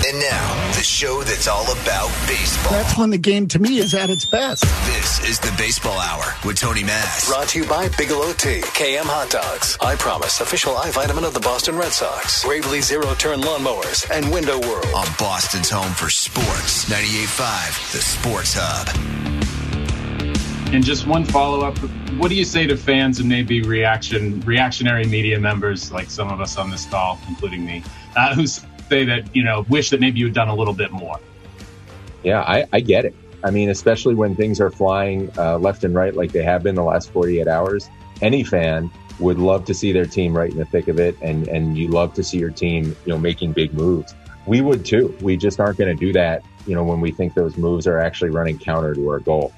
And now, the show that's all about baseball. That's when the game, to me, is at its best. This is the Baseball Hour with Tony Mass. Brought to you by Bigelow Tea, KM Hot Dogs, I Promise, official eye vitamin of the Boston Red Sox, Gravely Zero-Turn Lawnmowers, and Window World. On Boston's home for sports, 98.5, the Sports Hub. And just one follow-up, what do you say to fans and maybe reactionary media members, like some of us on this call, including me, who say that, wish that maybe you had done a little bit more? Yeah, I get it. I mean, especially when things are flying left and right like they have been the last 48 hours. Any fan would love to see their team right in the thick of it, and you love to see your team, making big moves. We would too. We just aren't going to do that, when we think those moves are actually running counter to our goal.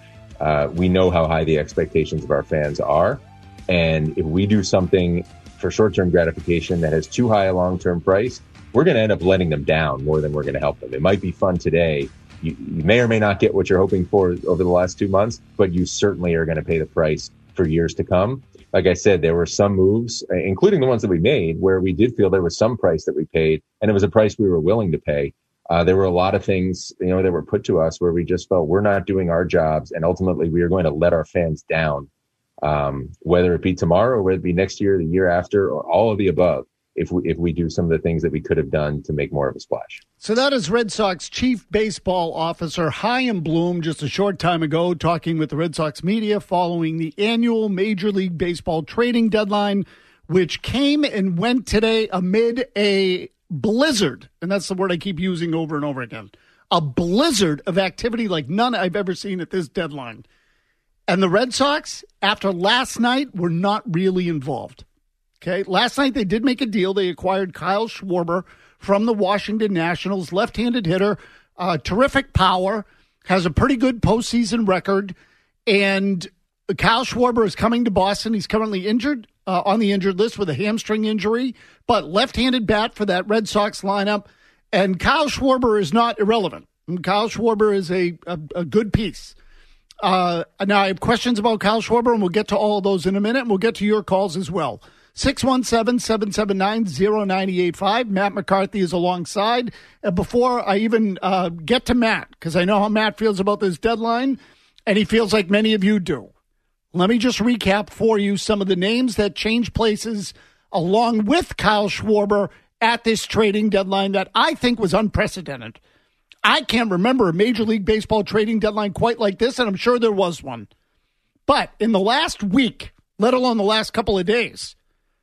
We know how high the expectations of our fans are, and if we do something for short-term gratification that has too high a long-term price, we're going to end up letting them down more than we're going to help them. It might be fun today. You may or may not get what you're hoping for over the last 2 months, but you certainly are going to pay the price for years to come. Like I said, there were some moves, including the ones that we made, where we did feel there was some price that we paid, and it was a price we were willing to pay. There were a lot of things, that were put to us where we just felt we're not doing our jobs, and ultimately we are going to let our fans down, whether it be tomorrow or whether it be next year, the year after, or all of the above. If we do some of the things that we could have done to make more of a splash. So that is Red Sox Chief Baseball Officer Chaim Bloom just a short time ago talking with the Red Sox media following the annual Major League Baseball trading deadline, which came and went today amid a blizzard. And that's the word I keep using over and over again. A blizzard of activity like none I've ever seen at this deadline. And the Red Sox, after last night, were not really involved. Okay, last night they did make a deal. They acquired Kyle Schwarber from the Washington Nationals, left-handed hitter, terrific power, has a pretty good postseason record, and Kyle Schwarber is coming to Boston. He's currently injured, on the injured list with a hamstring injury, but left-handed bat for that Red Sox lineup, and Kyle Schwarber is not irrelevant. And Kyle Schwarber is a good piece. Now, I have questions about Kyle Schwarber, and we'll get to all of those in a minute, and we'll get to your calls as well. 617-779-0985. Matt McCarthy is alongside. And before I even get to Matt, because I know how Matt feels about this deadline, and he feels like many of you do, let me just recap for you some of the names that change places along with Kyle Schwarber at this trading deadline that I think was unprecedented. I can't remember a Major League Baseball trading deadline quite like this, and I'm sure there was one. But in the last week, let alone the last couple of days,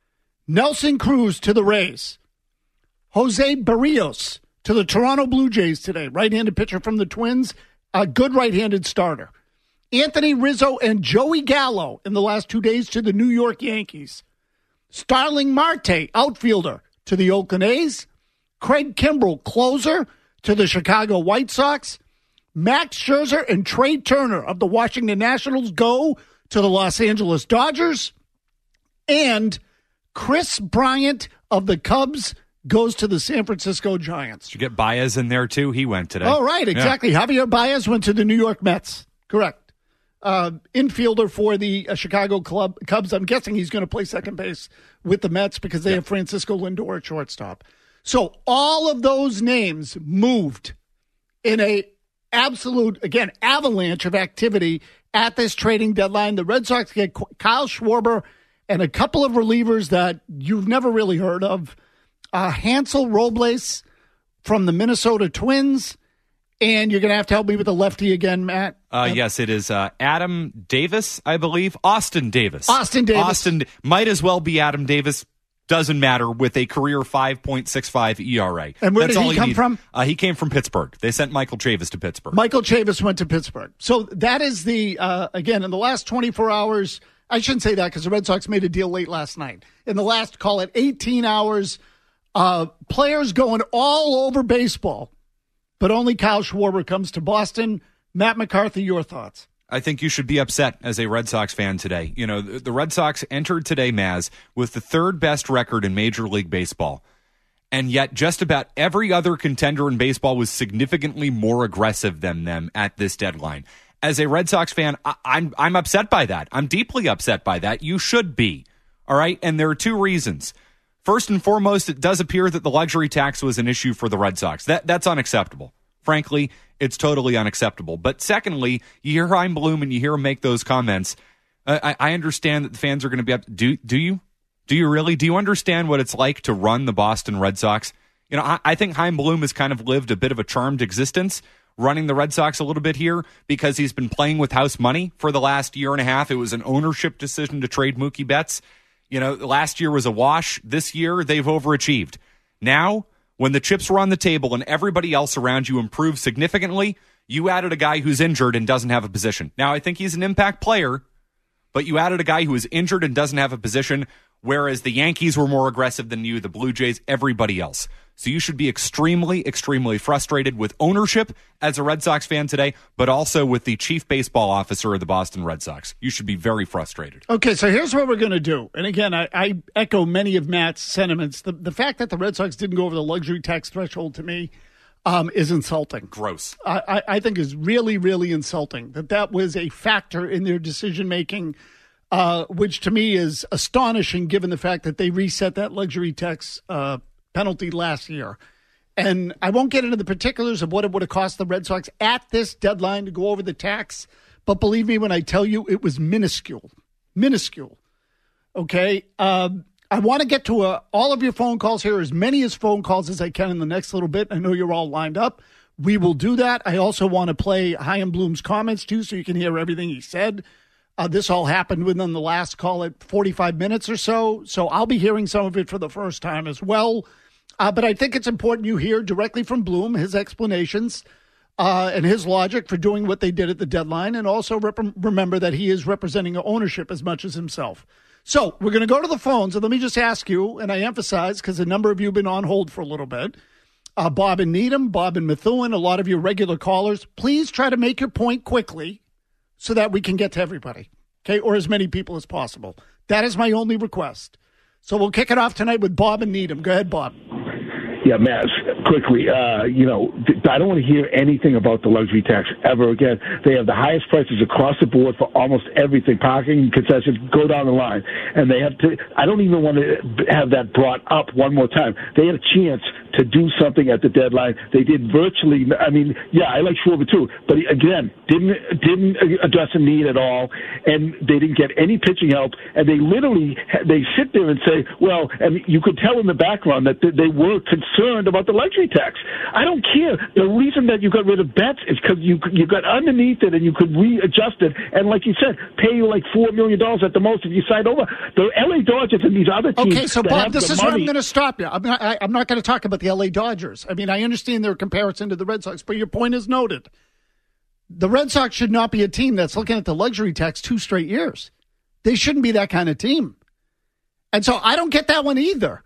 Nelson Cruz to the Rays. Jose Barrios to the Toronto Blue Jays today. Right-handed pitcher from the Twins. A good right-handed starter. Anthony Rizzo and Joey Gallo in the last 2 days to the New York Yankees. Starling Marte, outfielder, to the Oakland A's. Craig Kimbrell, closer, to the Chicago White Sox. Max Scherzer and Trey Turner of the Washington Nationals go to the Los Angeles Dodgers. And Chris Bryant of the Cubs goes to the San Francisco Giants. Did you get Baez in there, too? He went today. Oh, right, exactly. Yeah. Javier Baez went to the New York Mets. Correct. Infielder for the Chicago Cubs. I'm guessing he's going to play second base with the Mets because they have Francisco Lindor at shortstop. So all of those names moved in a absolute, again, avalanche of activity at this trading deadline. The Red Sox get Kyle Schwarber and a couple of relievers that you've never really heard of. Hansel Robles from the Minnesota Twins. And you're going to have to help me with the lefty again, Matt. Yes, it is Adam Davis, I believe. Austin Davis. Austin Might as well be Adam Davis. Doesn't matter, with a career 5.65 ERA. And where did he come from? He came from Pittsburgh. They sent Michael Chavis to Pittsburgh. Michael Chavis went to Pittsburgh. So that is the, again, in the last 24 hours, I shouldn't say that because the Red Sox made a deal late last night. In the last, call it 18 hours, players going all over baseball, but only Kyle Schwarber comes to Boston. Matt McCarthy, your thoughts? I think you should be upset as a Red Sox fan today. You know, the Red Sox entered today, Maz, with the third best record in Major League Baseball. And yet just about every other contender in baseball was significantly more aggressive than them at this deadline. As a Red Sox fan, I'm upset by that. I'm deeply upset by that. You should be. All right? And there are two reasons. First and foremost, it does appear that the luxury tax was an issue for the Red Sox. That's unacceptable. Frankly, it's totally unacceptable. But secondly, you hear Chaim Bloom and you hear him make those comments. I understand that the fans are going to be up. Do you? Do you really? Do you understand what it's like to run the Boston Red Sox? I think Chaim Bloom has kind of lived a bit of a charmed existence running the Red Sox a little bit here because he's been playing with house money for the last year and a half. It was an ownership decision to trade Mookie Betts. Last year was a wash. This year, they've overachieved. Now, when the chips were on the table and everybody else around you improved significantly, you added a guy who's injured and doesn't have a position. Now, I think he's an impact player, but you added a guy who is injured and doesn't have a position, whereas the Yankees were more aggressive than you, the Blue Jays, everybody else. So you should be extremely, extremely frustrated with ownership as a Red Sox fan today, but also with the chief baseball officer of the Boston Red Sox. You should be very frustrated. Okay, so here's what we're going to do. And again, I echo many of Matt's sentiments. The fact that the Red Sox didn't go over the luxury tax threshold to me is insulting. Gross. I think is really, really insulting that was a factor in their decision-making, which to me is astonishing given the fact that they reset that luxury tax penalty last year. And I won't get into the particulars of what it would have cost the Red Sox at this deadline to go over the tax, but believe me when I tell you it was minuscule. Minuscule. Okay? I want to get to all of your phone calls here, as many as phone calls as I can in the next little bit. I know you're all lined up. We will do that. I also want to play Chaim Bloom's comments, too, so you can hear everything he said. This all happened within the last, call it, 45 minutes or so. So I'll be hearing some of it for the first time as well. But I think it's important you hear directly from Bloom, his explanations and his logic for doing what they did at the deadline. And also remember that he is representing ownership as much as himself. So we're going to go to the phones. And let me just ask you, and I emphasize because a number of you have been on hold for a little bit, Bob and Needham, Bob and Methuen, a lot of your regular callers, please try to make your point quickly so that we can get to everybody, okay, or as many people as possible. That is my only request. So we'll kick it off tonight with Bob and Needham. Go ahead, Bob. Yeah, Matt, quickly, I don't want to hear anything about the luxury tax ever again. They have the highest prices across the board for almost everything, parking, concessions, go down the line. And they have to, I don't even want to have that brought up one more time. They had a chance to do something at the deadline. They did virtually, I like Schwarber too, but again, didn't address a need at all, and they didn't get any pitching help, and they sit there and say, well, and you could tell in the background that they were concerned about the luxury tax. I don't care. The reason that you got rid of Betts is because you got underneath it and you could readjust it, and like you said, pay you like $4 million at the most if you signed over. The LA Dodgers and these other teams. Okay, so Bob, this is where I'm going to stop you. I'm not going to talk about the LA Dodgers. I mean, I understand their comparison to the Red Sox, but your point is noted. The Red Sox should not be a team that's looking at the luxury tax 2 straight years. They shouldn't be that kind of team. And so I don't get that one either.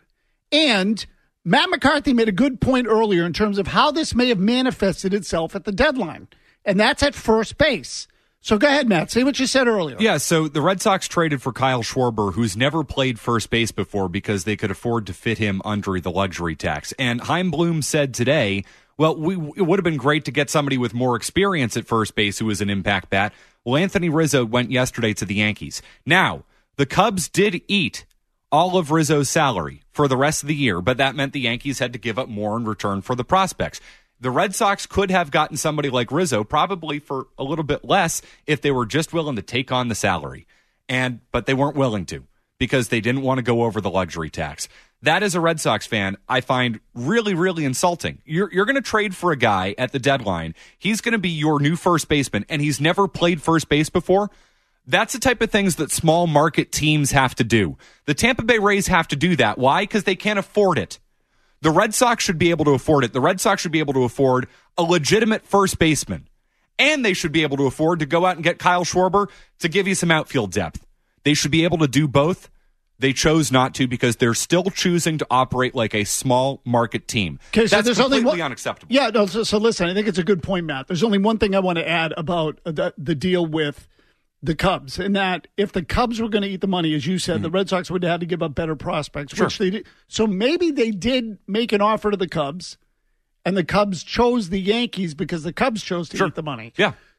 And Matt McCarthy made a good point earlier in terms of how this may have manifested itself at the deadline. And that's at first base. So go ahead, Matt. Say what you said earlier. Yeah, so the Red Sox traded for Kyle Schwarber, who's never played first base before because they could afford to fit him under the luxury tax. And Chaim Bloom said today, well, it would have been great to get somebody with more experience at first base who is an impact bat. Well, Anthony Rizzo went yesterday to the Yankees. Now, the Cubs did eat all of Rizzo's salary for the rest of the year, but that meant the Yankees had to give up more in return for the prospects. The Red Sox could have gotten somebody like Rizzo probably for a little bit less if they were just willing to take on the salary. But they weren't willing to because they didn't want to go over the luxury tax. That, as a Red Sox fan, I find really, really insulting. You're going to trade for a guy at the deadline. He's going to be your new first baseman, and he's never played first base before. That's the type of things that small market teams have to do. The Tampa Bay Rays have to do that. Why? Because they can't afford it. The Red Sox should be able to afford it. The Red Sox should be able to afford a legitimate first baseman. And they should be able to afford to go out and get Kyle Schwarber to give you some outfield depth. They should be able to do both. They chose not to because they're still choosing to operate like a small market team. Okay, so that's completely unacceptable. Yeah, no, so listen, I think it's a good point, Matt. There's only one thing I want to add about the deal with the Cubs, and that if the Cubs were going to eat the money, as you said, the Red Sox would have to give up better prospects, which they did. So maybe they did make an offer to the Cubs, and the Cubs chose the Yankees because the Cubs chose to eat the money. Yeah.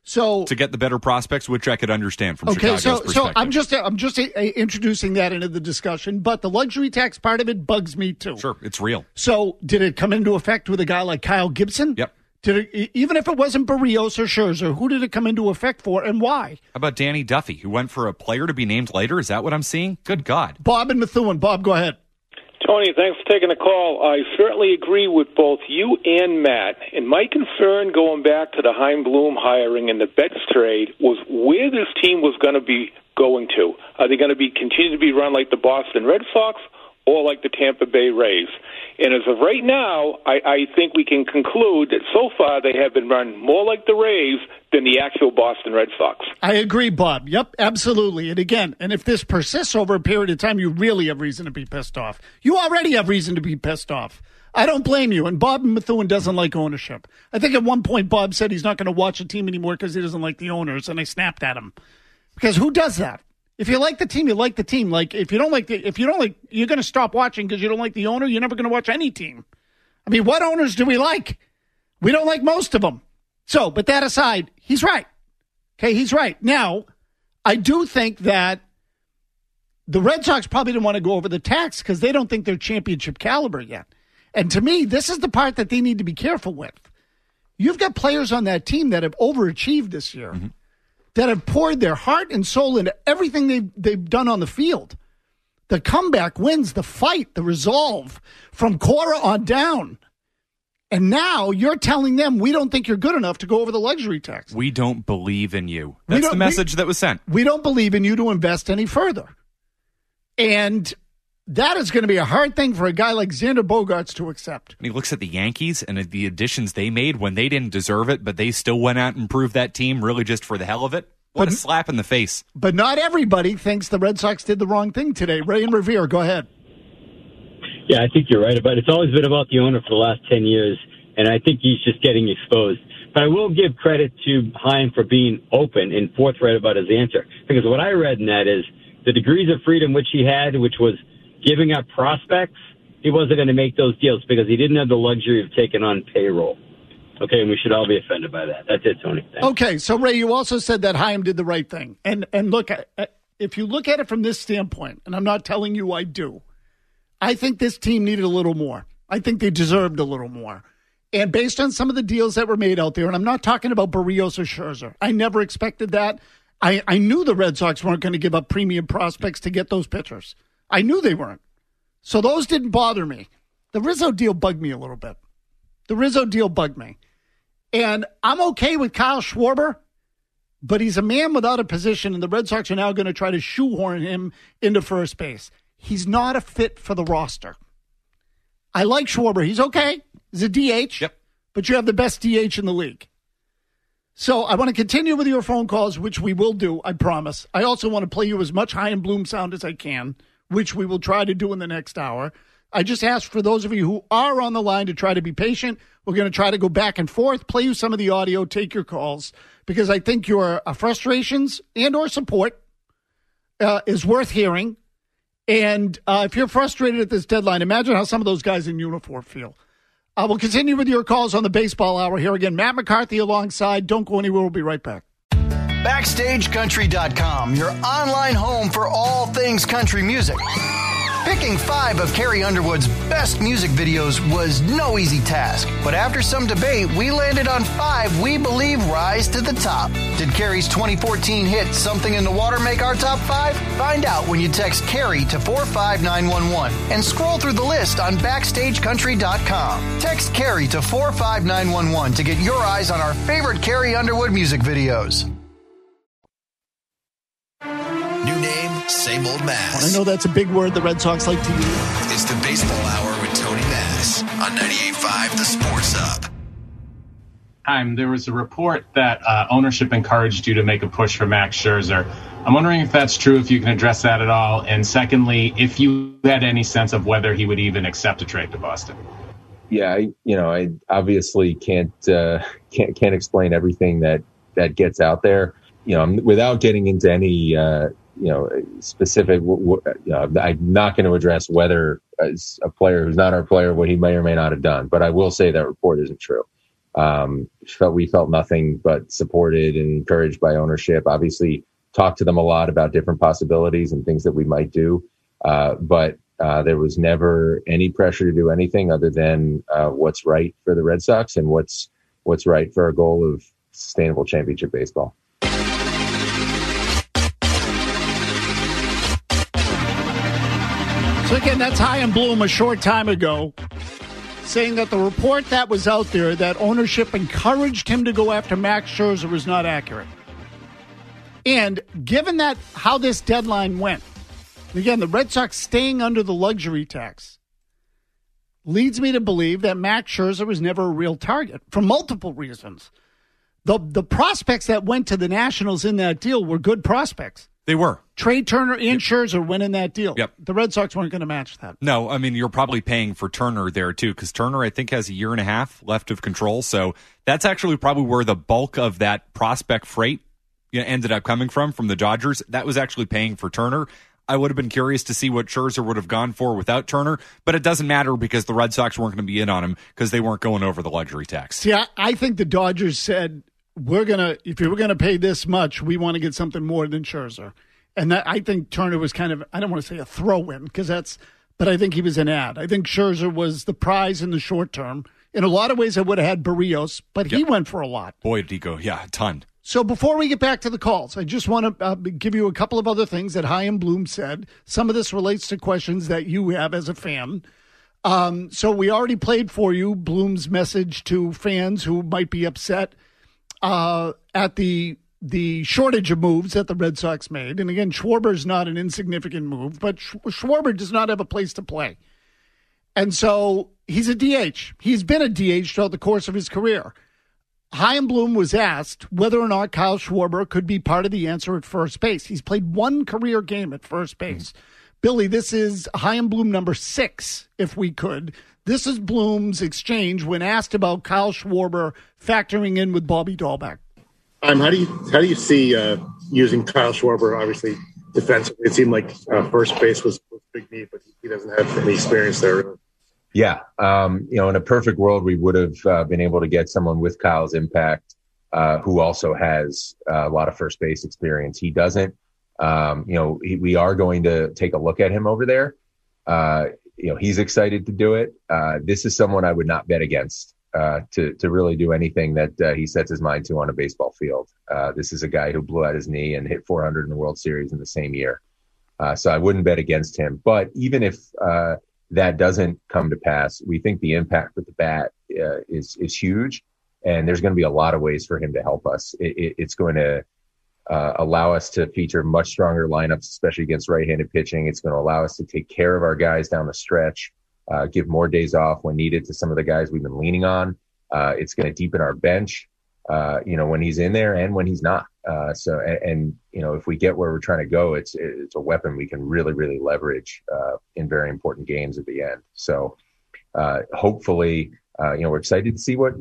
So to get the better prospects, which I could understand from Chicago's perspective. So I'm just introducing that into the discussion, but the luxury tax part of it bugs me too. Sure, it's real. So did it come into effect with a guy like Kyle Gibson? Yep. Did it, even if it wasn't Barrios or Scherzer, who did it come into effect for and why? How about Danny Duffy, who went for a player to be named later? Is that what I'm seeing? Good God. Bob and Methuen. Bob, go ahead. Tony, thanks for taking the call. I certainly agree with both you and Matt. And my concern going back to the Chaim Bloom hiring and the Betts trade was where this team was going to be going to. Are they going to be continue to be run like the Boston Red Sox or like the Tampa Bay Rays? And as of right now, I think we can conclude that so far they have been run more like the Rays than the actual Boston Red Sox. I agree, Bob. Yep, absolutely. And again, if this persists over a period of time, you really have reason to be pissed off. You already have reason to be pissed off. I don't blame you. And Bob Methuen doesn't like ownership. I think at one point Bob said he's not going to watch a team anymore because he doesn't like the owners, and I snapped at him. Because who does that? If you like the team, you like the team. Like if you don't like, you're going to stop watching because you don't like the owner. You're never going to watch any team. I mean, what owners do we like? We don't like most of them. So, but that aside, he's right. Okay, he's right. Now, I do think that the Red Sox probably didn't want to go over the tax because they don't think they're championship caliber yet. And to me, this is the part that they need to be careful with. You've got players on that team that have overachieved this year. Mm-hmm. That have poured their heart and soul into everything they've done on the field. The comeback wins, the fight, the resolve from Cora on down. And now you're telling them we don't think you're good enough to go over the luxury tax. We don't believe in you. That's the message that was sent. We don't believe in you to invest any further. And that is going to be a hard thing for a guy like Xander Bogaerts to accept. And he looks at the Yankees and at the additions they made when they didn't deserve it, but they still went out and proved that team really just for the hell of it. What a slap in the face. But not everybody thinks the Red Sox did the wrong thing today. Ray and Revere, go ahead. Yeah, I think you're right about it. It's always been about the owner for the last 10 years, and I think he's just getting exposed. But I will give credit to Chaim for being open and forthright about his answer. Because what I read in that is the degrees of freedom which he had, which was giving up prospects, he wasn't going to make those deals because he didn't have the luxury of taking on payroll. Okay, and we should all be offended by that. That's it, Tony. Thanks. Okay, so Ray, you also said that Chaim did the right thing. And look, if you look at it from this standpoint, and I'm not telling you I do, I think this team needed a little more. I think they deserved a little more. And based on some of the deals that were made out there, and I'm not talking about Barrios or Scherzer, I never expected that. I knew the Red Sox weren't going to give up premium prospects to get those pitchers. I knew they weren't. So those didn't bother me. The Rizzo deal bugged me a little bit. And I'm okay with Kyle Schwarber, but he's a man without a position, and the Red Sox are now going to try to shoehorn him into first base. He's not a fit for the roster. I like Schwarber. He's okay. He's a DH, yep. But you have the best DH in the league. So I want to continue with your phone calls, which we will do, I promise. I also want to play you as much Chaim Bloom sound as I can, which we will try to do in the next hour. I just ask for those of you who are on the line to try to be patient. We're going to try to go back and forth, play you some of the audio, take your calls, because I think your frustrations and or support is worth hearing. And if you're frustrated at this deadline, imagine how some of those guys in uniform feel. We'll continue with your calls on the Baseball Hour here again. Matt McCarthy alongside. Don't go anywhere. We'll be right back. BackstageCountry.com, your online home for all things country music. Picking 5 of Carrie Underwood's best music videos was no easy task, but after some debate, we landed on 5 we believe rise to the top. Did Carrie's 2014 hit Something in the Water make our top 5? Find out when you text Carrie to 45911 and scroll through the list on BackstageCountry.com. Text Carrie to 45911 to get your eyes on our favorite Carrie Underwood music videos. New name, same old Mass. I know that's a big word the Red Sox like to use. It's the Baseball Hour with Tony Mass on 98.5 The Sports Hub. There was a report that ownership encouraged you to make a push for Max Scherzer. I'm wondering if that's true, if you can address that at all. And secondly, if you had any sense of whether he would even accept a trade to Boston. Yeah, I obviously can't explain everything that gets out there. Without getting into any specific. I'm not going to address whether a player who's not our player what he may or may not have done, but I will say that report isn't true. We felt nothing but supported and encouraged by ownership. Obviously, talked to them a lot about different possibilities and things that we might do. But there was never any pressure to do anything other than what's right for the Red Sox and what's right for our goal of sustainable championship baseball. So again, that's Chaim Bloom a short time ago, saying that the report that was out there that ownership encouraged him to go after Max Scherzer was not accurate. And given that how this deadline went, again, the Red Sox staying under the luxury tax leads me to believe that Max Scherzer was never a real target for multiple reasons. The prospects that went to the Nationals in that deal were good prospects. They were. Trey Turner and Scherzer went in that deal. Yep. The Red Sox weren't going to match that. No, I mean, you're probably paying for Turner there, too, because Turner, I think, has a year and a half left of control. So that's actually probably where the bulk of that prospect freight ended up coming from the Dodgers. That was actually paying for Turner. I would have been curious to see what Scherzer would have gone for without Turner, but it doesn't matter because the Red Sox weren't going to be in on him because they weren't going over the luxury tax. See, I think the Dodgers said, if you were going to pay this much, we want to get something more than Scherzer. And that, I think Turner was kind of, I don't want to say a throw-in, but I think he was an ad. I think Scherzer was the prize in the short term. In a lot of ways, I would have had Barrios, but he went for a lot. Boy, did he go, a ton. So before we get back to the calls, I just want to give you a couple of other things that Chaim Bloom said. Some of this relates to questions that you have as a fan. So we already played for you Bloom's message to fans who might be upset at the shortage of moves that the Red Sox made. And again, Schwarber's not an insignificant move, but Schwarber does not have a place to play. And so he's a DH. He's been a DH throughout the course of his career. Chaim Bloom was asked whether or not Kyle Schwarber could be part of the answer at first base. He's played one career game at first base. Mm-hmm. Billy, this is Chaim Bloom number 6, if we could. This is Bloom's exchange when asked about Kyle Schwarber factoring in with Bobby Dahlbeck. How do you see using Kyle Schwarber? Obviously, defensively, it seemed like first base was big need, but he doesn't have any experience there. Yeah, in a perfect world, we would have been able to get someone with Kyle's impact who also has a lot of first base experience. He doesn't. We are going to take a look at him over there. He's excited to do it. This is someone I would not bet against. To really do anything that he sets his mind to on a baseball field. This is a guy who blew out his knee and hit 400 in the World Series in the same year. So I wouldn't bet against him. But even if that doesn't come to pass, we think the impact with the bat is huge. And there's going to be a lot of ways for him to help us. It's going to allow us to feature much stronger lineups, especially against right-handed pitching. It's going to allow us to take care of our guys down the stretch. Give more days off when needed to some of the guys we've been leaning on. It's going to deepen our bench, when he's in there and when he's not. If we get where we're trying to go, it's a weapon we can really, really leverage in very important games at the end. So hopefully, we're excited to see what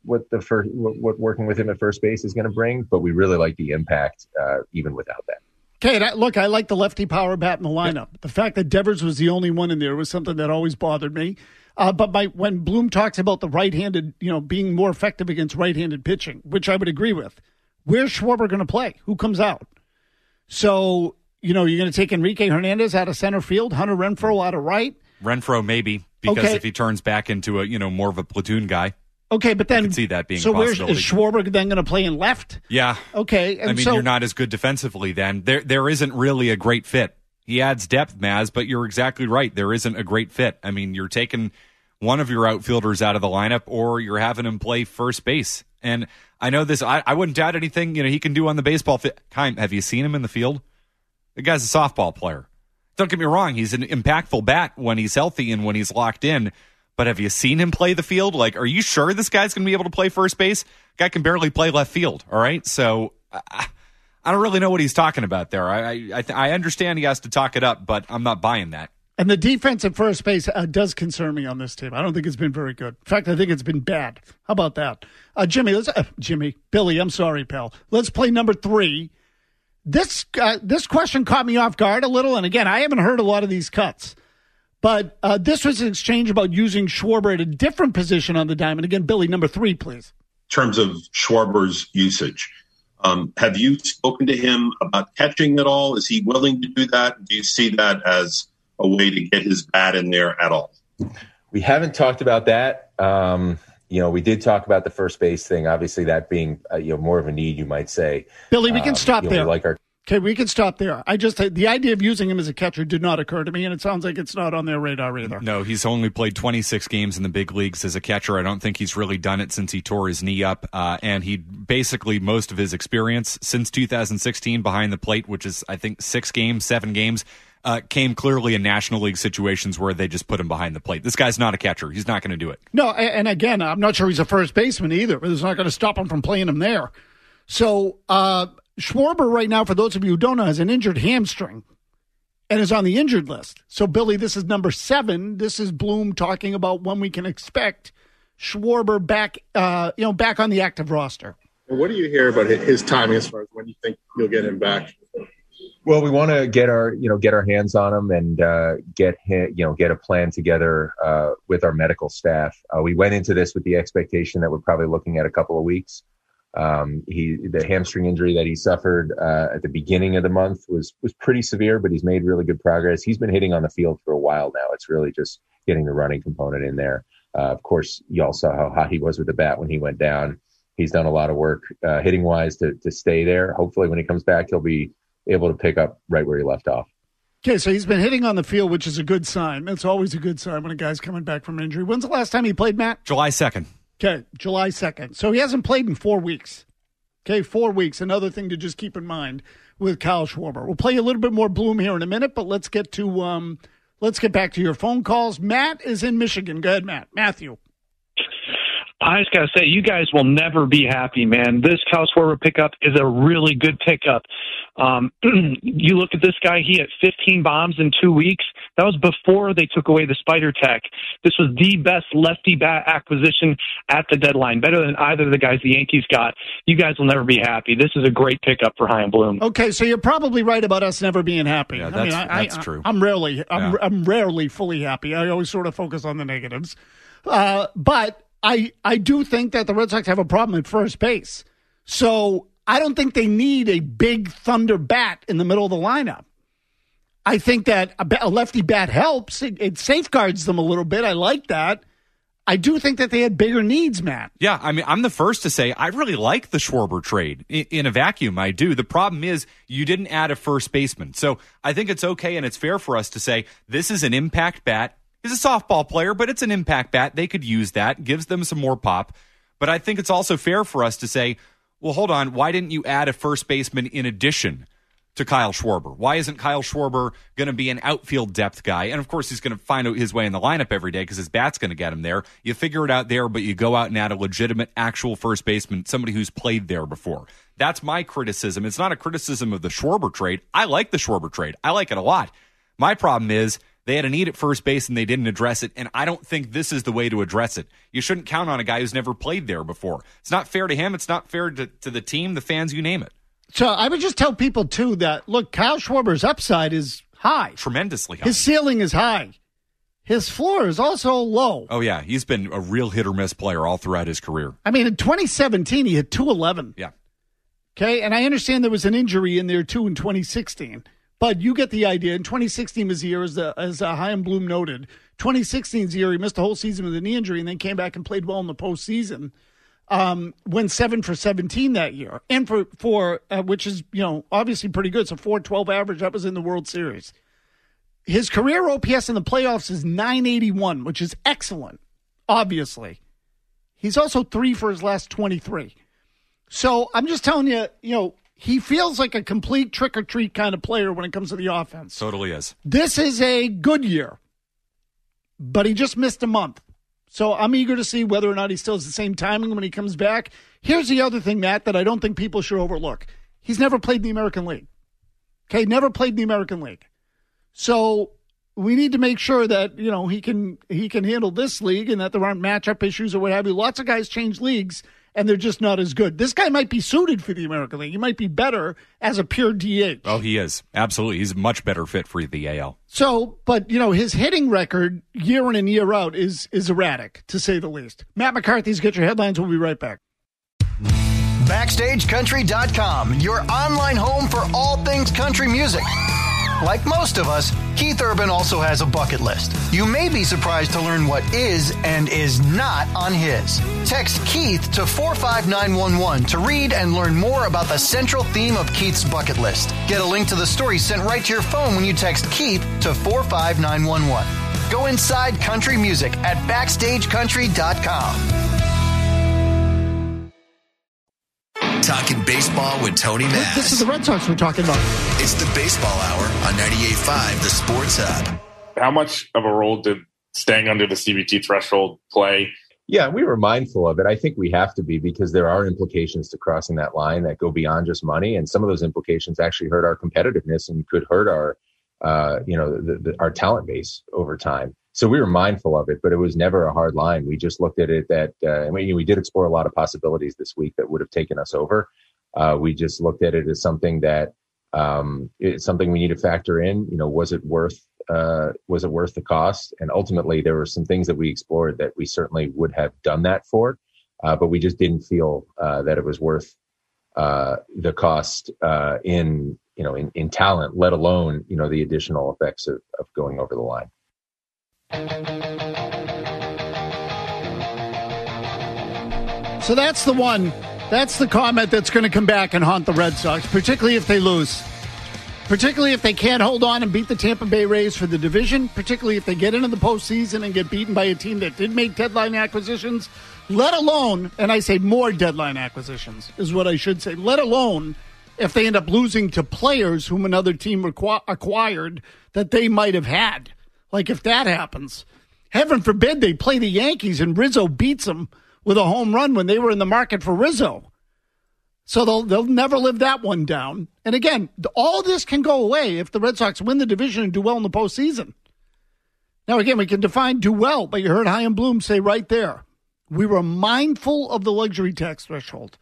working with him at first base is going to bring, but we really like the impact even without that. Okay, look, I like the lefty power bat in the lineup. The fact that Devers was the only one in there was something that always bothered me. But when Bloom talks about the right-handed, being more effective against right-handed pitching, which I would agree with, where's Schwarber going to play? Who comes out? So, you're going to take Enrique Hernandez out of center field, Hunter Renfroe out of right? Renfroe maybe, because if he turns back into a more of a platoon guy. Okay, but then I can see that being so. A possibility. Is Schwarber then going to play in left? Yeah. Okay, and you're not as good defensively. Then there isn't really a great fit. He adds depth, Maz, but you're exactly right. There isn't a great fit. You're taking one of your outfielders out of the lineup, or you're having him play first base. And I know this. I wouldn't doubt anything he can do on the baseball field. Have you seen him in the field? The guy's a softball player. Don't get me wrong. He's an impactful bat when he's healthy and when he's locked in. But have you seen him play the field? Are you sure this guy's going to be able to play first base? Guy can barely play left field, all right? So I don't really know what he's talking about there. I understand he has to talk it up, but I'm not buying that. And the defense at first base does concern me on this team. I don't think it's been very good. In fact, I think it's been bad. How about that? Billy, I'm sorry, pal. Let's play number 3. This question caught me off guard a little, and again, I haven't heard a lot of these cuts. But this was an exchange about using Schwarber at a different position on the diamond. Again, Billy, number 3, please. terms of Schwarber's usage. Have you spoken to him about catching at all? Is he willing to do that? Do you see that as a way to get his bat in there at all? We haven't talked about that. We did talk about the first base thing, obviously that being more of a need, you might say. Billy, we can stop there. We we can stop there. The idea of using him as a catcher did not occur to me, and it sounds like it's not on their radar either. No, he's only played 26 games in the big leagues as a catcher. I don't think he's really done it since he tore his knee up, and he basically most of his experience since 2016 behind the plate, which is, I think, 7 games, came clearly in National League situations where they just put him behind the plate. This guy's not a catcher. He's not going to do it. No, and again, I'm not sure he's a first baseman either, but it's not going to stop him from playing him there. So, Schwarber right now, for those of you who don't know, has an injured hamstring and is on the injured list. So, Billy, this is number 7. This is Bloom talking about when we can expect Schwarber back on the active roster. And what do you hear about his timing as far as when you think you'll get him back? Well, we want to get our hands on him and get a plan together with our medical staff. We went into this with the expectation that we're probably looking at a couple of weeks. The hamstring injury that he suffered at the beginning of the month was pretty severe, but he's made really good progress. He's been hitting on the field for a while now. It's really just getting the running component in there. Of course, you all saw how hot he was with the bat when he went down. He's done a lot of work hitting wise to stay there. Hopefully when he comes back, he'll be able to pick up right where he left off. Okay, so he's been hitting on the field, which is a good sign. It's always a good sign when a guy's coming back from injury. When's the last time he played, Matt? July 2nd. Okay, July 2nd. So he hasn't played in 4 weeks. Okay, 4 weeks. Another thing to just keep in mind with Kyle Schwarber. We'll play a little bit more Bloom here in a minute, but let's get back to your phone calls. Matt is in Michigan. Go ahead, Matt. Matthew. I just got to say, you guys will never be happy, man. This Kyle Schwarber pickup is a really good pickup. You look at this guy, he had 15 bombs in 2 weeks. That was before they took away the spider tech. This was the best lefty bat acquisition at the deadline, better than either of the guys the Yankees got. You guys will never be happy. This is a great pickup for Chaim Bloom. Okay, so you're probably right about us never being happy. Yeah, that's true. I'm rarely fully happy. I always sort of focus on the negatives. But I do think that the Red Sox have a problem at first base. So I don't think they need a big thunder bat in the middle of the lineup. I think that a lefty bat helps. It safeguards them a little bit. I like that. I do think that they had bigger needs, Matt. Yeah, I mean, I'm the first to say I really like the Schwarber trade. In a vacuum, I do. The problem is you didn't add a first baseman. So I think it's okay and it's fair for us to say this is an impact bat. He's a softball player, but it's an impact bat. They could use that. Gives them some more pop. But I think it's also fair for us to say, well, hold on. Why didn't you add a first baseman in addition to Kyle Schwarber? Why isn't Kyle Schwarber going to be an outfield depth guy? And, of course, he's going to find his way in the lineup every day because his bat's going to get him there. You figure it out there, but you go out and add a legitimate, actual first baseman, somebody who's played there before. That's my criticism. It's not a criticism of the Schwarber trade. I like the Schwarber trade. I like it a lot. My problem is they had a need at first base and they didn't address it, and I don't think this is the way to address it. You shouldn't count on a guy who's never played there before. It's not fair to him. It's not fair to the team, the fans, you name it. So I would just tell people, too, that, look, Kyle Schwarber's upside is high. Tremendously high. His ceiling is high. His floor is also low. Oh, yeah. He's been a real hit-or-miss player all throughout his career. I mean, in 2017, he hit .211. Yeah. Okay, and I understand there was an injury in there, too, in 2016. But you get the idea. In 2016 was the year, as Chaim Bloom noted. 2016's the year he missed the whole season with a knee injury and then came back and played well in the postseason. Went 7 for 17 that year. And for which is, obviously pretty good. So 4.12 average. That was in the World Series. His career OPS in the playoffs is .981, which is excellent, obviously. He's also 3 for his last 23. So I'm just telling you, he feels like a complete trick-or-treat kind of player when it comes to the offense. Totally is. This is a good year, but he just missed a month. So I'm eager to see whether or not he still has the same timing when he comes back. Here's the other thing, Matt, that I don't think people should overlook. He's never played in the American League. Okay, never played in the American League. So we need to make sure that, he can handle this league and that there aren't matchup issues or what have you. Lots of guys change leagues, and they're just not as good. This guy might be suited for the American League. He might be better as a pure DH. Oh, he is. Absolutely. He's a much better fit for the AL. So, but, his hitting record year in and year out is erratic, to say the least. Matt McCarthy's Get Your Headlines. We'll be right back. BackstageCountry.com, your online home for all things country music. Like most of us, Keith Urban also has a bucket list. You may be surprised to learn what is and is not on his. Text Keith to 45911 to read and learn more about the central theme of Keith's bucket list. Get a link to the story sent right to your phone when you text Keith to 45911. Go inside country music at BackstageCountry.com. Talking baseball with Tony Maz. This is the Red Sox we're talking about. It's the Baseball Hour on 98.5, the Sports Hub. How much of a role did staying under the CBT threshold play? Yeah, we were mindful of it. I think we have to be, because there are implications to crossing that line that go beyond just money. And some of those implications actually hurt our competitiveness and could hurt our, our talent base over time. So we were mindful of it, but it was never a hard line. We just looked at it that we did explore a lot of possibilities this week that would have taken us over. We just looked at it as something that it's something we need to factor in. Was it worth the cost? And ultimately, there were some things that we explored that we certainly would have done that for, but we just didn't feel that it was worth the cost in talent, let alone the additional effects of going over the line. So that's the one. That's the comment that's going to come back and haunt the Red Sox, particularly if they lose. Particularly if they can't hold on and beat the Tampa Bay Rays for the division. Particularly if they get into the postseason and get beaten by a team that did make deadline acquisitions. Let alone, and I say more deadline acquisitions is what I should say. Let alone if they end up losing to players whom another team acquired that they might have had. Like if that happens, heaven forbid they play the Yankees and Rizzo beats them with a home run when they were in the market for Rizzo. So they'll never live that one down. And again, all this can go away if the Red Sox win the division and do well in the postseason. Now, again, we can define do well, but you heard Chaim Bloom say right there, we were mindful of the luxury tax threshold.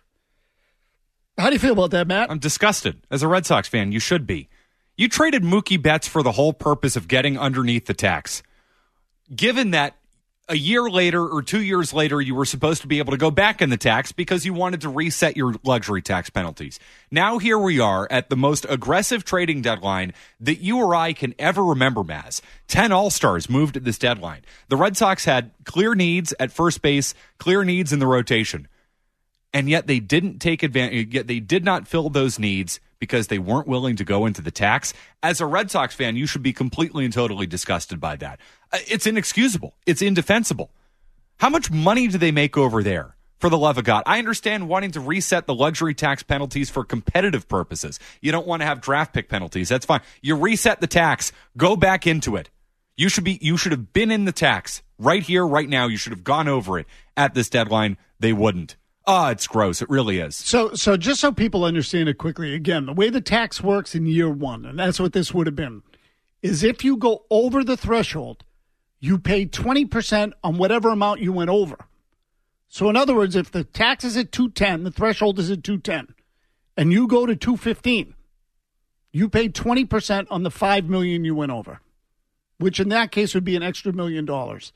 How do you feel about that, Matt? I'm disgusted. As a Red Sox fan, you should be. You traded Mookie Betts for the whole purpose of getting underneath the tax. Given that a year later or 2 years later, you were supposed to be able to go back in the tax because you wanted to reset your luxury tax penalties. Now here we are at the most aggressive trading deadline that you or I can ever remember, Maz. 10 All-Stars moved at this deadline. The Red Sox had clear needs at first base, clear needs in the rotation. And yet they didn't take advantage, yet they did not fill those needs because they weren't willing to go into the tax. As a Red Sox fan, you should be completely and totally disgusted by that. It's inexcusable. It's indefensible. How much money do they make over there, for the love of God? I understand wanting to reset the luxury tax penalties for competitive purposes. You don't want to have draft pick penalties. That's fine. You reset the tax. Go back into it. You should have been in the tax right here, right now. You should have gone over it at this deadline. They wouldn't. Oh, it's gross. It really is. So just so people understand it quickly, again, the way the tax works in year one, and that's what this would have been, is if you go over the threshold, you pay 20% on whatever amount you went over. So in other words, if the tax is at 210, the threshold is at 210, and you go to 215, you pay 20% on the $5 million you went over, which in that case would be an extra $1 million.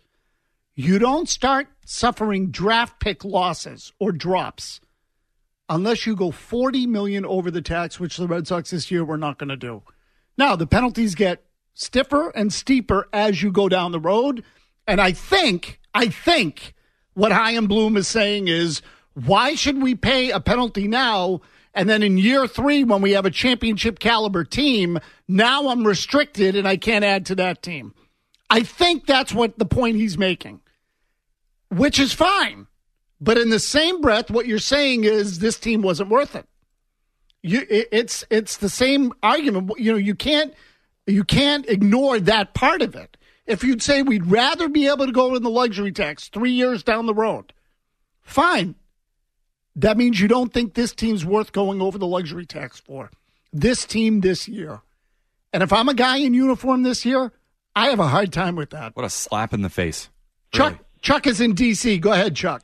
You don't start suffering draft pick losses or drops unless you go $40 million over the tax, which the Red Sox this year were not going to do. Now, the penalties get stiffer and steeper as you go down the road. And I think what Chaim Bloom is saying is, why should we pay a penalty now? And then in year 3, when we have a championship caliber team, now I'm restricted and I can't add to that team. I think that's what the point he's making. Which is fine. But in the same breath, what you're saying is this team wasn't worth it. It's the same argument. You can't ignore that part of it. If you'd say we'd rather be able to go in the luxury tax 3 years down the road, fine. That means you don't think this team's worth going over the luxury tax for. This team this year. And if I'm a guy in uniform this year, I have a hard time with that. What a slap in the face. Really. Chuck is in D.C. Go ahead, Chuck.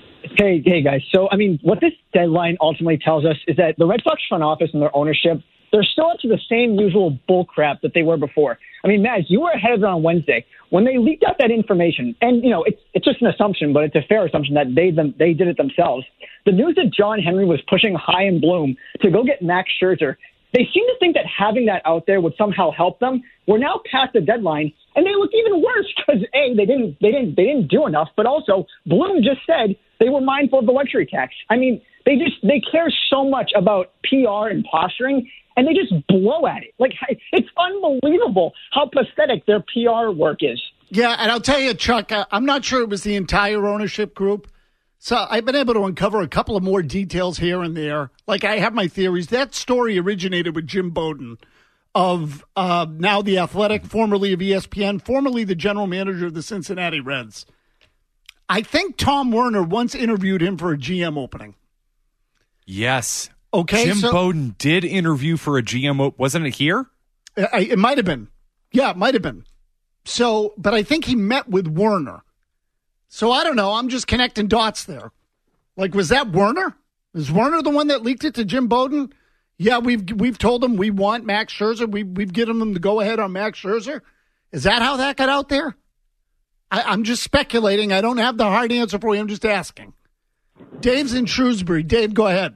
Hey, guys. So, what this deadline ultimately tells us is that the Red Sox front office and their ownership they're still up to the same usual bull crap that they were before. I mean, Maz, you were ahead of it on Wednesday. When they leaked out that information, and, it's just an assumption, but it's a fair assumption that they did it themselves. The news that John Henry was pushing Chaim Bloom to go get Max Scherzer, they seem to think that having that out there would somehow help them. We're now past the deadline, and they look even worse because, A, they didn't do enough, but also Bloom just said they were mindful of the luxury tax. I mean, they care so much about PR and posturing, and they just blow at it. Like, it's unbelievable how pathetic their PR work is. Yeah, and I'll tell you, Chuck, I'm not sure it was the entire ownership group. So I've been able to uncover a couple of more details here and there. Like, I have my theories. That story originated with Jim Bowden of now The Athletic, formerly of ESPN, formerly the general manager of the Cincinnati Reds. I think Tom Werner once interviewed him for a GM opening. Yes. Okay. Jim Bowden did interview for a GM. Wasn't it here? It might have been. Yeah, it might have been. So, but I think he met with Werner. So I don't know. I'm just connecting dots there. Like, was that Werner? Is Werner the one that leaked it to Jim Bowden? Yeah, we've told him we want Max Scherzer. We've given them the go-ahead on Max Scherzer. Is that how that got out there? I'm just speculating. I don't have the hard answer for you. I'm just asking. Dave's in Shrewsbury. Dave, go ahead.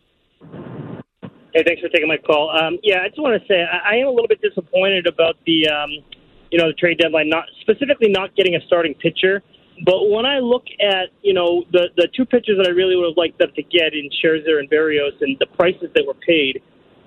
Hey, thanks for taking my call. I just want to say I am a little bit disappointed about the trade deadline, not getting a starting pitcher. But when I look at, the two pitchers that I really would have liked them to get in Scherzer and Berrios and the prices that were paid,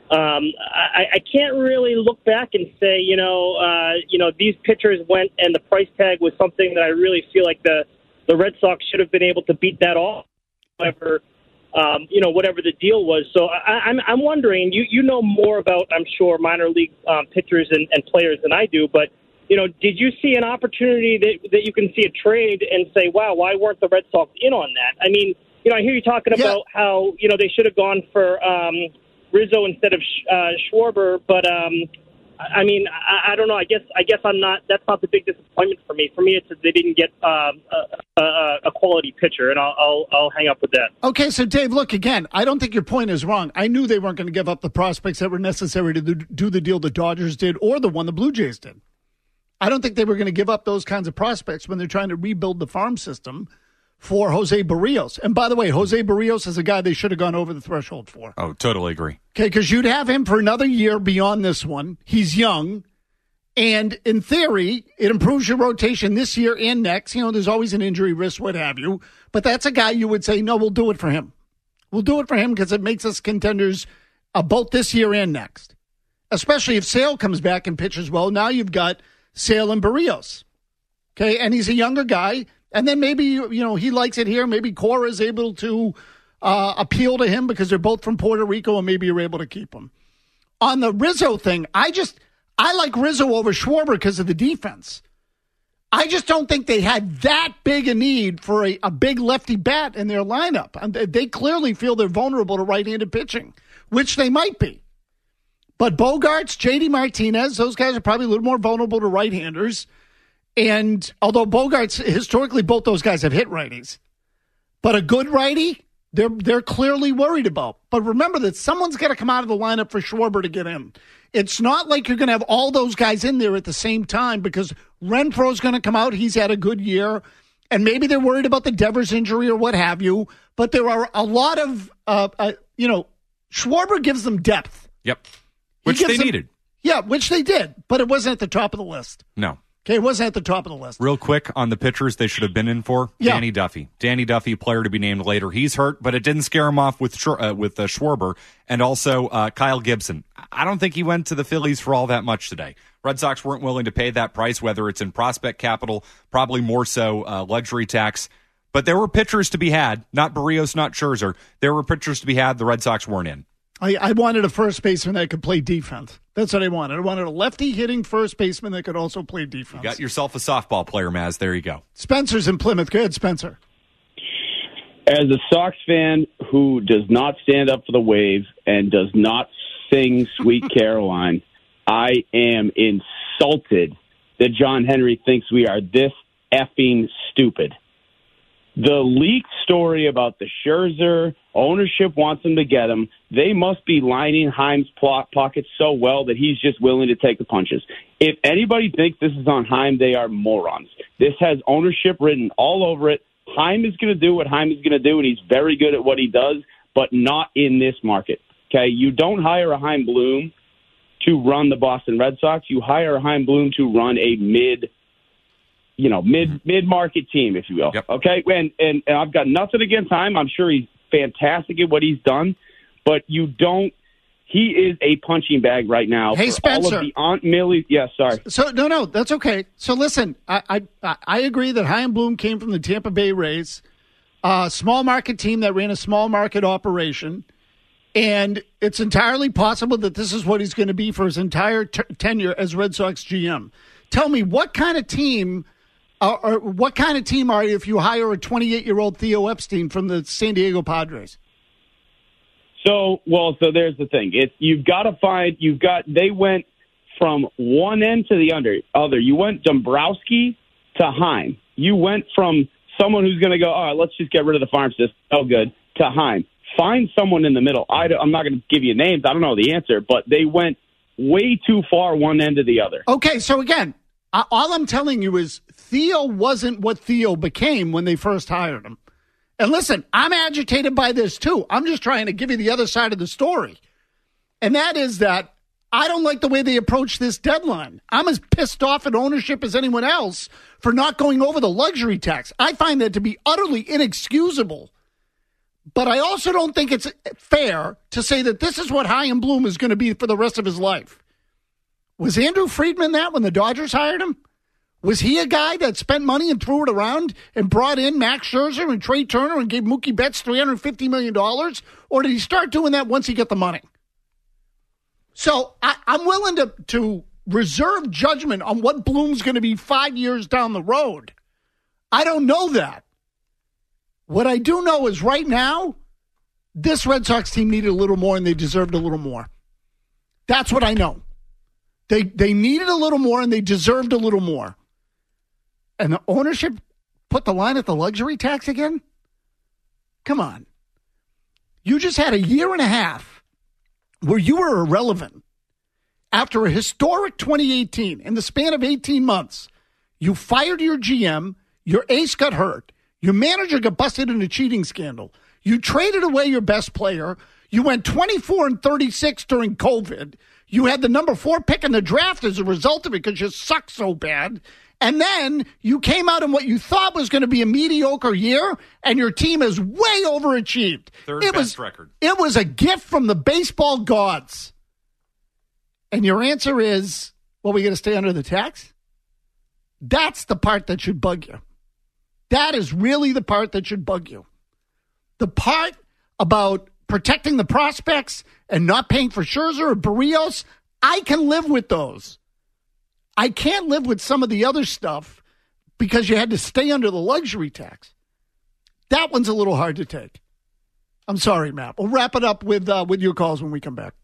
I can't really look back and say, these pitchers went and the price tag was something that I really feel like the Red Sox should have been able to beat that off. However, whatever the deal was. So I'm wondering, you know more about, I'm sure, minor league pitchers and players than I do, but did you see an opportunity that you can see a trade and say, wow, why weren't the Red Sox in on that? I mean, I hear you talking about how, they should have gone for Rizzo instead of Schwarber, but I mean, I don't know. I guess I'm not. That's not the big disappointment for me. For me, it's that they didn't get a quality pitcher, and I'll hang up with that. Okay, so Dave, look again. I don't think your point is wrong. I knew they weren't going to give up the prospects that were necessary to do the deal the Dodgers did or the one the Blue Jays did. I don't think they were going to give up those kinds of prospects when they're trying to rebuild the farm system for Jose Barrios. And by the way, Jose Barrios is a guy they should have gone over the threshold for. Oh, totally agree. Okay, because you'd have him for another year beyond this one. He's young. And in theory, it improves your rotation this year and next. There's always an injury risk, what have you. But that's a guy you would say, no, we'll do it for him. We'll do it for him because it makes us contenders both this year and next. Especially if Sale comes back and pitches well. Now you've got Sale and Barrios. Okay, and he's a younger guy. And then maybe, he likes it here. Maybe Cora is able to appeal to him because they're both from Puerto Rico and maybe you're able to keep them. On the Rizzo thing, I like Rizzo over Schwarber because of the defense. I just don't think they had that big a need for a big lefty bat in their lineup. And they clearly feel they're vulnerable to right-handed pitching, which they might be. But Bogarts, J.D. Martinez, those guys are probably a little more vulnerable to right-handers. And although Bogarts, historically, both those guys have hit righties. But a good righty, they're clearly worried about. But remember that someone's got to come out of the lineup for Schwarber to get in. It's not like you're going to have all those guys in there at the same time because Renfroe's going to come out. He's had a good year. And maybe they're worried about the Devers injury or what have you. But there are a lot of, Schwarber gives them depth. Yep. Which they needed. Yeah, which they did. But it wasn't at the top of the list. No. Okay, it wasn't at the top of the list. Real quick on the pitchers they should have been in for. Yeah. Danny Duffy. Danny Duffy, player to be named later. He's hurt, but it didn't scare him off with Schwarber. And also Kyle Gibson. I don't think he went to the Phillies for all that much today. Red Sox weren't willing to pay that price, whether it's in prospect capital, probably more so luxury tax. But there were pitchers to be had. Not Barrios, not Scherzer. There were pitchers to be had. The Red Sox weren't in. I wanted a first baseman that could play defense. That's what I wanted. I wanted a lefty hitting first baseman that could also play defense. You got yourself a softball player, Maz. There you go. Spencer's in Plymouth. Go ahead, Spencer. As a Sox fan who does not stand up for the Wave and does not sing Sweet Caroline, I am insulted that John Henry thinks we are this effing stupid. The leaked story about the Scherzer, ownership wants him to get him. They must be lining Heim's pockets so well that he's just willing to take the punches. If anybody thinks this is on Heim, they are morons. This has ownership written all over it. Heim is going to do what Heim is going to do, and he's very good at what he does, but not in this market. Okay, you don't hire a Chaim Bloom to run the Boston Red Sox. You hire a Chaim Bloom to run a mid-market team, if you will. Yep. Okay, and I've got nothing against Chaim. I'm sure he's fantastic at what he's done, but you don't. He is a punching bag right now. Hey, for Spencer. All of the Aunt Millie. Yeah, sorry. So no, that's okay. So listen, I agree that Chaim Bloom came from the Tampa Bay Rays, a small market team that ran a small market operation, and it's entirely possible that this is what he's going to be for his entire tenure as Red Sox GM. Tell me, what kind of team? Or what kind of team are you if you hire a 28-year-old Theo Epstein from the San Diego Padres? So there's the thing. They went from one end to the other. You went Dombrowski to Chaim. You went from someone who's going to go, all right, let's just get rid of the farm system. Oh, good. To Chaim. Find someone in the middle. I'm not going to give you names. I don't know the answer, but they went way too far one end to the other. Okay, so again, all I'm telling you is Theo wasn't what Theo became when they first hired him. And listen, I'm agitated by this too. I'm just trying to give you the other side of the story. And that is that I don't like the way they approach this deadline. I'm as pissed off at ownership as anyone else for not going over the luxury tax. I find that to be utterly inexcusable. But I also don't think it's fair to say that this is what Chaim Bloom is going to be for the rest of his life. Was Andrew Friedman that when the Dodgers hired him? Was he a guy that spent money and threw it around and brought in Max Scherzer and Trey Turner and gave Mookie Betts $350 million? Or did he start doing that once he got the money? So I'm willing to reserve judgment on what Bloom's going to be 5 years down the road. I don't know that. What I do know is right now, this Red Sox team needed a little more and they deserved a little more. That's what I know. They needed a little more and they deserved a little more. And the ownership put the line at the luxury tax again? Come on. You just had a year and a half where you were irrelevant. After a historic 2018, in the span of 18 months, you fired your GM, your ace got hurt, your manager got busted in a cheating scandal, you traded away your best player, you went 24-36 during COVID, you had the number 4 pick in the draft as a result of it because you suck so bad. And then you came out in what you thought was going to be a mediocre year, and your team has way overachieved. Third best record. It was a gift from the baseball gods. And your answer is, well, we got to stay under the tax? That's the part that should bug you. That is really the part that should bug you. The part about protecting the prospects and not paying for Scherzer or Barrios, I can live with those. I can't live with some of the other stuff because you had to stay under the luxury tax. That one's a little hard to take. I'm sorry, Matt. We'll wrap it up with your calls when we come back.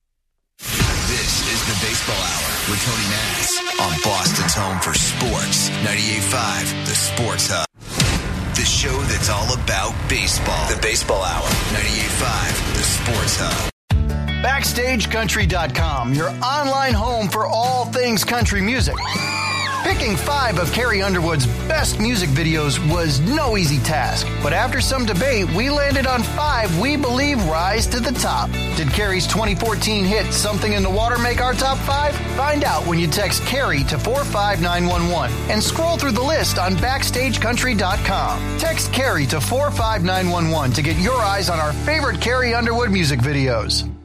This is the Baseball Hour with Tony Naz on Boston's home for sports. 98.5, the Sports Hub. The show that's all about baseball. The Baseball Hour. 98.5, the Sports Hub. BackstageCountry.com, your online home for all things country music. Picking 5 of Carrie Underwood's best music videos was no easy task, but after some debate, we landed on 5 we believe rise to the top. Did Carrie's 2014 hit Something in the Water make our top 5? Find out when you text Carrie to 45911 and scroll through the list on BackstageCountry.com. Text Carrie to 45911 to get your eyes on our favorite Carrie Underwood music videos.